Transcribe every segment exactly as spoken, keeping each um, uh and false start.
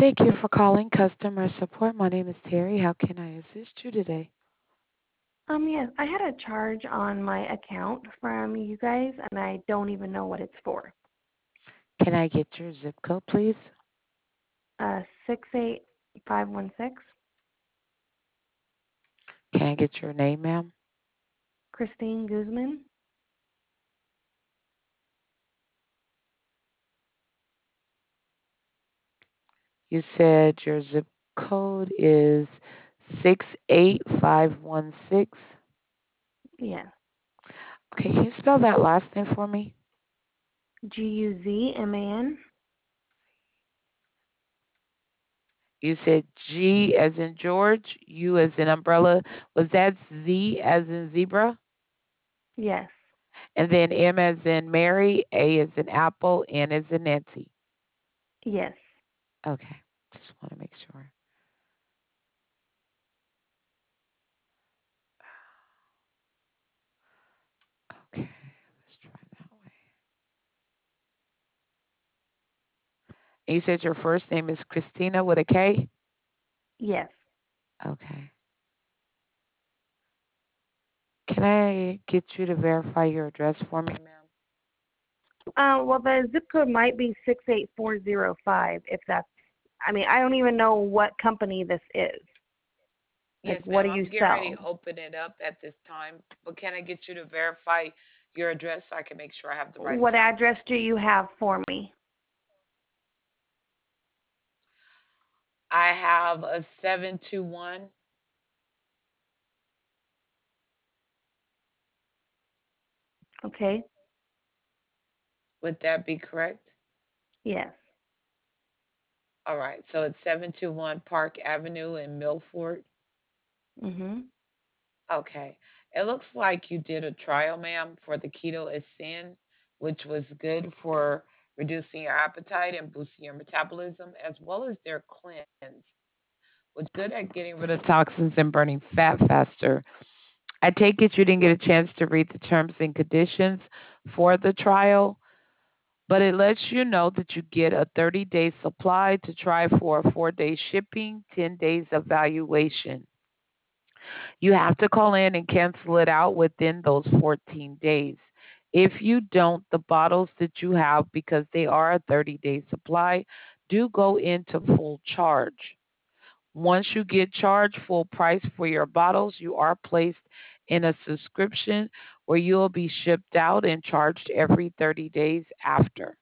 Thank you for calling customer support. My name is Terry. How can I assist you today? Um, yes, I had a charge on my account from you guys, and I don't even know what it's for. Can I get your zip code, please? Uh, six eight five one six, Can I get your name, ma'am? Christine Guzman. You said your zip code is six eight five one six. Yes, Okay, can you spell that last name for me? G U Z M A N. You said G as in George, U as in umbrella. Was that Z as in zebra? Yes, And then M as in Mary, A as in apple, N as in Nancy. yes. Okay, just want to make sure. Okay, let's try that way. And you said your first name is Christina with a K? Yes. Okay. Can I get you to verify your address for me, ma'am? Uh, well, the zip code might be six eight four zero five. If that's, I mean, I don't even know what company this is. Like, Yes, what ma'am. do you I'm getting ready sell? to open it up at this time, but can I get you to verify your address so I can make sure I have the right What stuff? address do you have for me? I have a seven two one. Okay. Would that be correct? Yes. All right. So it's seven two one Park Avenue in Milford. Mhm. Okay. It looks like you did a trial, ma'am, for the Keto Ascend, which was good for reducing your appetite and boosting your metabolism, as well as their cleanse, which is good at getting rid of toxins and burning fat faster. I take it you didn't get a chance to read the terms and conditions for the trial, but it lets you know that you get a thirty day supply to try for a four day shipping, ten days evaluation. You have to call in and cancel it out within those fourteen days. If you don't, the bottles that you have, because they are a thirty day supply, do go into full charge. Once you get charged full price for your bottles, you are placed in a subscription where you'll be shipped out and charged every thirty days after.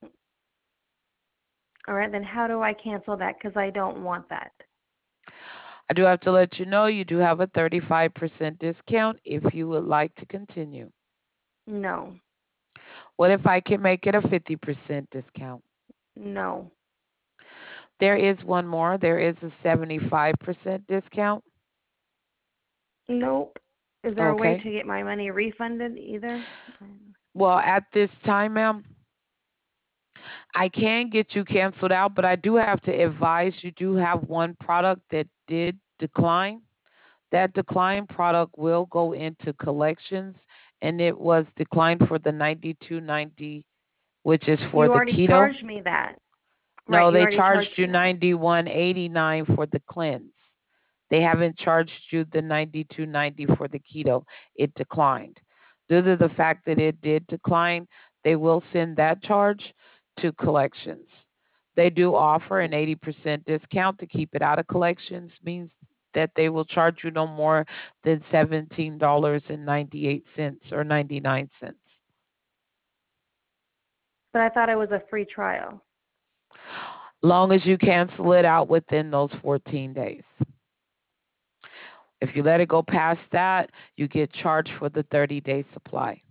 All right, then how do I cancel that? Because I don't want that. I do have to let you know you do have a thirty-five percent discount if you would like to continue. No, What if I can make it a fifty percent discount? no, There is one more. There is a seventy-five percent discount. nope. Is there a way Okay. to get my money refunded either? Well, at this time, ma'am, I can get you canceled out, but I do have to advise you do have one product that did decline. That declined product will go into collections, and it was declined for the ninety-two ninety, which is for You the already keto. charged me that. Right, No, you they already charged charged you me that. ninety-one eighty-nine for the cleanse. They haven't charged you the ninety-two ninety for the keto. It declined. Due to the fact that it did decline, they will send that charge to collections. They do offer an eighty percent discount to keep it out of collections, means that they will charge you no more than seventeen dollars and ninety-eight cents or ninety-nine cents. But I thought it was a free trial. Long as you cancel it out within those fourteen days. If you let it go past that, you get charged for the thirty day supply.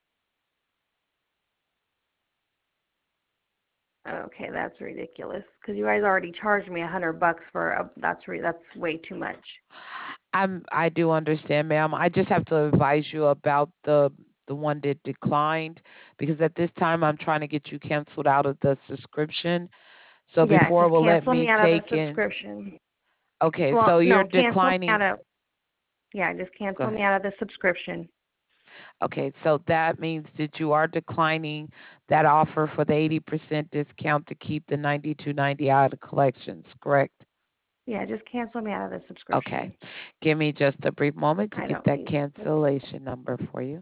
Okay, that's ridiculous. Because you guys already charged me a hundred bucks for a. That's re, that's way too much. I'm I do understand, ma'am. I just have to advise you about the the one that declined, because at this time I'm trying to get you canceled out of the subscription. So Yeah, before it just will let cancel me me out of the take in. subscription. Okay, Well, so you're no, cancel me declining. out of. Yeah, just cancel Go me ahead. out of the subscription. Okay, so that means that you are declining that offer for the eighty percent discount to keep the ninety-two ninety out of collections, correct? Yeah, just cancel me out of the Okay. subscription. Give me just a brief moment to I get don't that need this. cancellation number for you.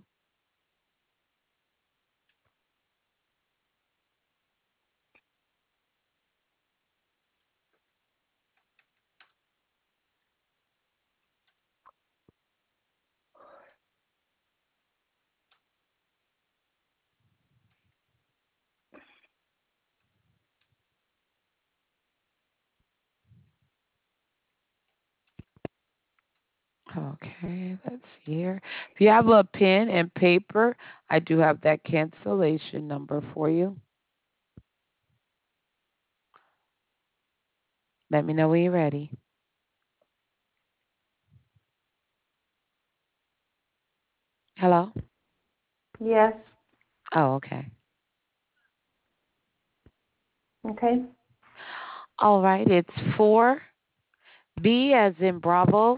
Okay, let's see here. If you have a pen and paper, I do have that cancellation number for you. Let me know when you're ready. Hello? Yes. Oh, okay. Okay. All right, it's four B as in Bravo,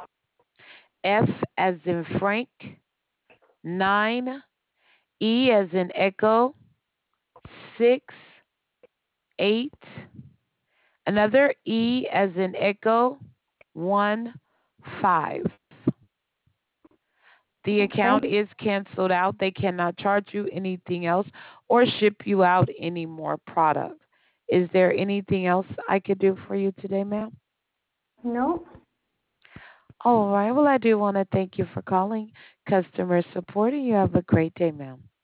F as in Frank, nine E as in Echo, six, eight, another E as in Echo, one, five. The Okay. account is canceled out. They cannot charge you anything else or ship you out any more product. Is there anything else I could do for you today, ma'am? No. All right. Well, I do want to thank you for calling customer support, and you have a great day, ma'am.